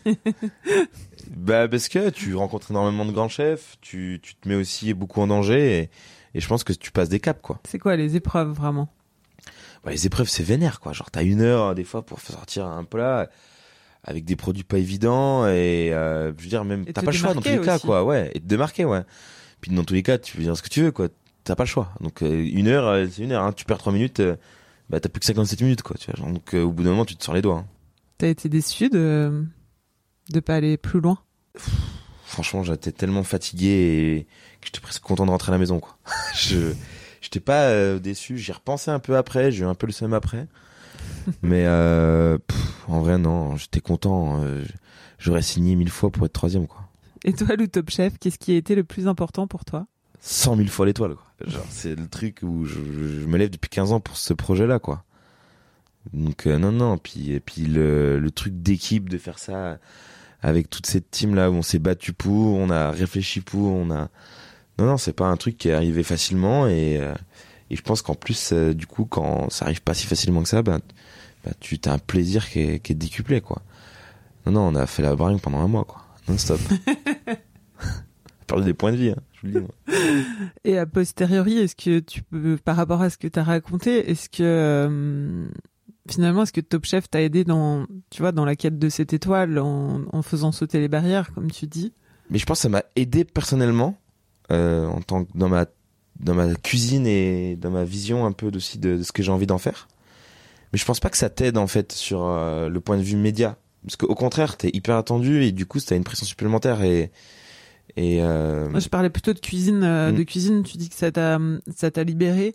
Parce que tu rencontres énormément de grands chefs, tu te mets aussi beaucoup en danger et je pense que tu passes des caps, quoi. C'est quoi les épreuves, vraiment? Les épreuves, c'est vénère, quoi. Genre, t'as 1 heure, des fois, pour sortir un plat avec des produits pas évidents et je veux dire, même, t'as pas le choix dans tous les cas, quoi. Ouais, et te démarquer, ouais. Puis dans tous les cas, tu veux dire ce que tu veux, quoi. T'as pas le choix. Donc, 1 heure, c'est 1 heure, hein. Tu perds 3 minutes, t'as plus que 57 minutes, quoi. Tu vois. Genre, donc, au bout d'un moment, tu te sors les doigts, hein. T'as été déçu de pas aller plus loin? Franchement, j'étais tellement fatigué et que j'étais presque content de rentrer à la maison, quoi. J'étais pas déçu. J'y repensé un peu après. J'ai eu un peu le seum après. Mais en vrai, non. J'étais content. J'aurais signé 1000 fois pour être 3e, quoi. Et toi, le Top Chef, qu'est-ce qui a été le plus important pour toi? 100 000 fois l'étoile, quoi. Genre, c'est le truc où je me lève depuis 15 ans pour ce projet-là, quoi. Donc non. Puis le truc d'équipe, de faire ça avec toute cette team là où on s'est battu pour, on a réfléchi pour, non, c'est pas un truc qui est arrivé facilement et je pense qu'en plus du coup quand ça arrive pas si facilement que ça, tu t'as un plaisir qui est décuplé, quoi. Non, on a fait la bringue pendant 1 mois, quoi, non stop. Perdu des points de vie, hein, je vous le dis, moi. Et a posteriori, est-ce que tu peux, par rapport à ce que t'as raconté, est-ce que finalement, est-ce que Top Chef t'a aidé dans la quête de cette étoile en faisant sauter les barrières, comme tu dis? Mais je pense que ça m'a aidé personnellement, en tant que dans ma cuisine et dans ma vision un peu aussi de ce que j'ai envie d'en faire. Mais je pense pas que ça t'aide, en fait, sur le point de vue média. Parce qu'au contraire, t'es hyper attendu et du coup, t'as une pression supplémentaire et Moi, je parlais plutôt de cuisine, tu dis que ça t'a libéré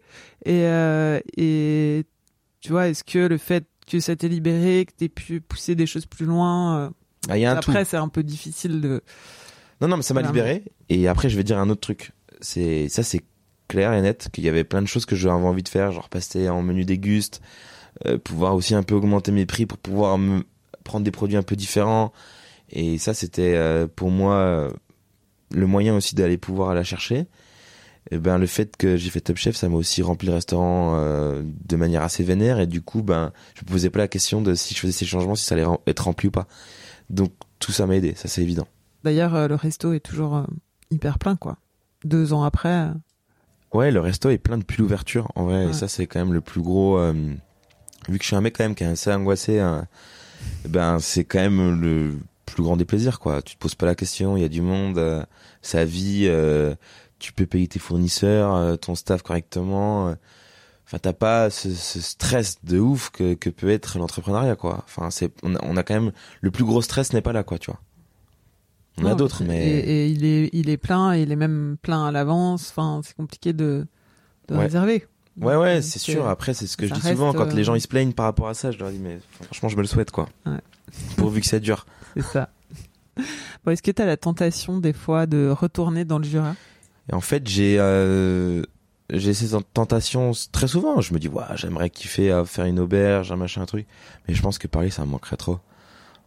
et tu vois, est-ce que le fait que ça t'ait libéré, que t'aies pu pousser des choses plus loin, y a un après tout. c'est un peu difficile de... Non, mais ça m'a libéré. Et après, je vais dire un autre truc. C'est clair et net qu'il y avait plein de choses que j'avais envie de faire, genre passer en menu déguste, pouvoir aussi un peu augmenter mes prix pour pouvoir prendre des produits un peu différents. Et ça, c'était pour moi le moyen aussi d'aller pouvoir la chercher. Et le fait que j'ai fait Top Chef, ça m'a aussi rempli le restaurant de manière assez vénère et du coup je me posais pas la question de si je faisais ces changements, si ça allait être rempli ou pas. Donc tout ça m'a aidé, ça c'est évident. D'ailleurs le resto est toujours hyper plein, quoi. 2 ans après. Ouais, le resto est plein depuis l'ouverture en vrai, ouais. Et ça c'est quand même le plus gros, vu que je suis un mec quand même qui est assez angoissé, c'est quand même le plus grand des plaisirs, quoi. Tu te poses pas la question, il y a du monde, ça vit, tu peux payer tes fournisseurs, ton staff correctement. Enfin, t'as pas ce stress de ouf que peut être l'entrepreneuriat, quoi. Enfin, on a quand même le plus gros stress n'est pas là, quoi, tu vois. On a d'autres, mais et il est plein, et il est même plein à l'avance. Enfin, c'est compliqué de réserver. Donc, ouais, c'est sûr. Après, c'est ce que je dis souvent quand les gens ils se plaignent par rapport à ça. Je leur dis, mais franchement, je me le souhaite, quoi. Ouais. Pourvu que ça dure. C'est ça. Bon, est-ce que t'as la tentation des fois de retourner dans le Jura? Et en fait, j'ai ces tentations très souvent. Je me dis, j'aimerais kiffer à faire une auberge, un machin, un truc. Mais je pense que Paris, ça me manquerait trop.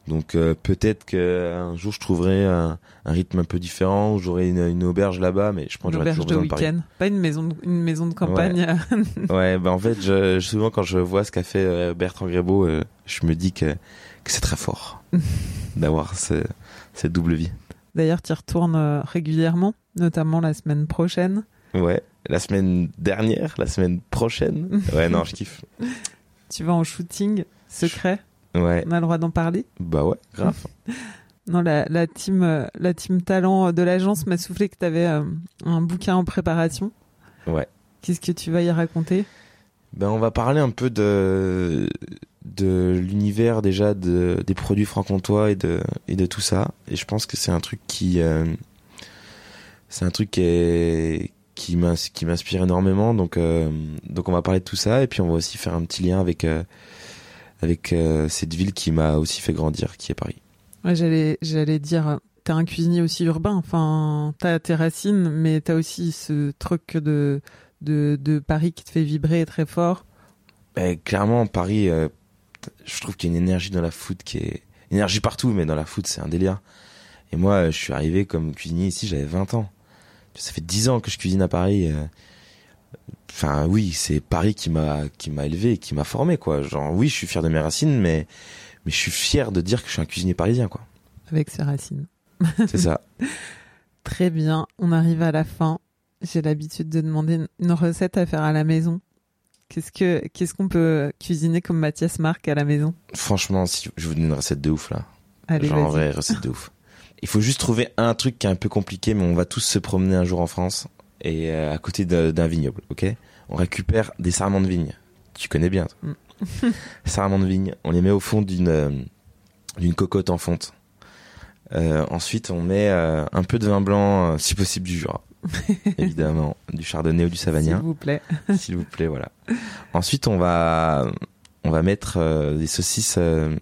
Donc peut-être qu'un jour je trouverai un rythme un peu différent, où j'aurai une auberge là-bas, mais je pense que j'aurai toujours besoin de Paris. Week-end, pas une maison de campagne. Ouais, en fait, souvent quand je vois ce qu'a fait Bertrand Grébau, je me dis que c'est très fort d'avoir cette double vie. D'ailleurs, tu y retournes régulièrement, notamment la semaine prochaine. Ouais, la semaine dernière, la semaine prochaine. Ouais, non, je kiffe. Tu vas en shooting secret. Ouais. On a le droit d'en parler? Bah ouais, grave. Non, la team talent de l'agence m'a soufflé que tu avais un bouquin en préparation. Ouais. Qu'est-ce que tu vas y raconter? Ben, on va parler un peu de l'univers déjà des produits franc-comtois et de tout ça. Et je pense que c'est un truc qui m'inspire énormément. Donc on va parler de tout ça et puis on va aussi faire un petit lien avec cette ville qui m'a aussi fait grandir, qui est Paris. Ouais, j'allais dire, t'es un cuisinier aussi urbain. Enfin, t'as tes racines, mais t'as aussi ce truc de Paris qui te fait vibrer très fort. Clairement, Paris, je trouve qu'il y a une énergie dans la food qui est... Énergie partout, mais dans la food, c'est un délire. Et moi, je suis arrivé comme cuisinier ici, j'avais 20 ans. Ça fait 10 ans que je cuisine à Paris. Enfin, oui, c'est Paris qui m'a élevé et qui m'a formé, quoi. Genre, oui, je suis fier de mes racines, mais je suis fier de dire que je suis un cuisinier parisien, quoi. Avec ses racines. C'est ça. Très bien, on arrive à la fin. J'ai l'habitude de demander une recette à faire à la maison. Qu'est-ce qu'on peut cuisiner comme Mathias Marc à la maison? Franchement, si je vous donne une recette de ouf, là. Allez, genre, en vrai, recette de ouf. Il faut juste trouver un truc qui est un peu compliqué, mais on va tous se promener un jour en France et à côté d'un vignoble, ok? On récupère des sarments de vigne. Tu connais bien, toi. Sarments de vigne, on les met au fond d'une cocotte en fonte. Ensuite, on met un peu de vin blanc, si possible du Jura. Évidemment, du chardonnay ou du savagnin. S'il vous plaît. S'il vous plaît, voilà. Ensuite, on va mettre des saucisses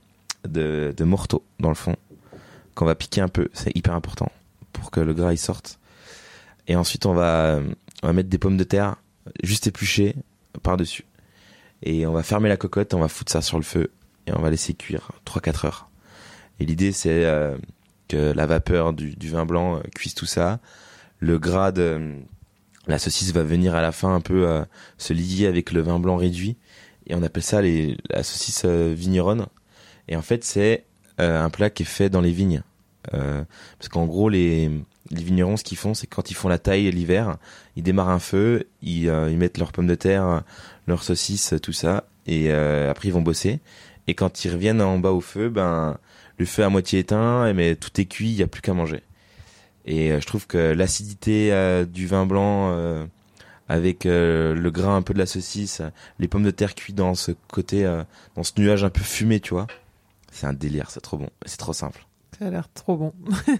de morteau dans le fond, qu'on va piquer un peu. C'est hyper important pour que le gras il sorte. Et ensuite, on va mettre des pommes de terre juste épluchées par-dessus. Et on va fermer la cocotte, on va foutre ça sur le feu et on va laisser cuire 3-4 heures. Et l'idée, c'est que la vapeur du vin blanc cuise tout ça. Le gras de la saucisse va venir à la fin un peu se lier avec le vin blanc réduit. Et on appelle ça la saucisse vigneronne. Et en fait, c'est un plat qui est fait dans les vignes. Parce qu'en gros, les vignerons, ce qu'ils font, c'est que quand ils font la taille l'hiver, ils démarrent un feu, ils mettent leurs pommes de terre, leurs saucisses, tout ça. Et après, ils vont bosser. Et quand ils reviennent en bas au feu, le feu est à moitié éteint, mais tout est cuit, il n'y a plus qu'à manger. Et je trouve que l'acidité du vin blanc avec le gras un peu de la saucisse, les pommes de terre cuites dans ce côté, dans ce nuage un peu fumé, tu vois, c'est un délire, c'est trop bon, c'est trop simple. Ça a l'air trop bon.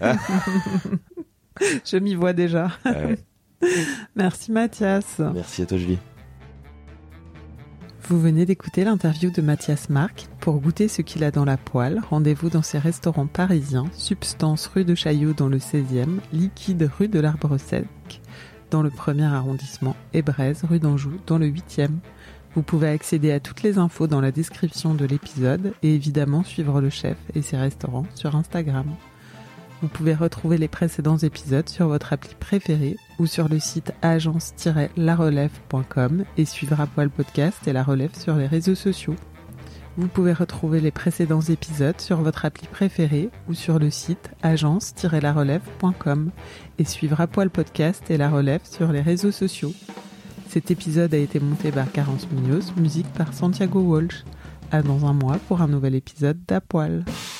Je m'y vois déjà. Ouais. Merci Mathias. Merci à toi Julie. Vous venez d'écouter l'interview de Mathias Marc. Pour goûter ce qu'il a dans la poêle, rendez-vous dans ses restaurants parisiens, Substance rue de Chaillot dans le 16e, Liquide rue de l'Arbre Sec dans le 1er arrondissement et Braise rue d'Anjou dans le 8e. Vous pouvez accéder à toutes les infos dans la description de l'épisode et évidemment suivre le chef et ses restaurants sur Instagram. Vous pouvez retrouver les précédents épisodes sur votre appli préférée ou sur le site agence-larelève.com et suivre À Poil Podcast et La Relève sur les réseaux sociaux. Vous pouvez retrouver les précédents épisodes sur votre appli préférée ou sur le site agence-larelève.com et suivre À Poil Podcast et La Relève sur les réseaux sociaux. Cet épisode a été monté par Carence Munoz, musique par Santiago Walsh. À dans un mois pour un nouvel épisode d'À Poil.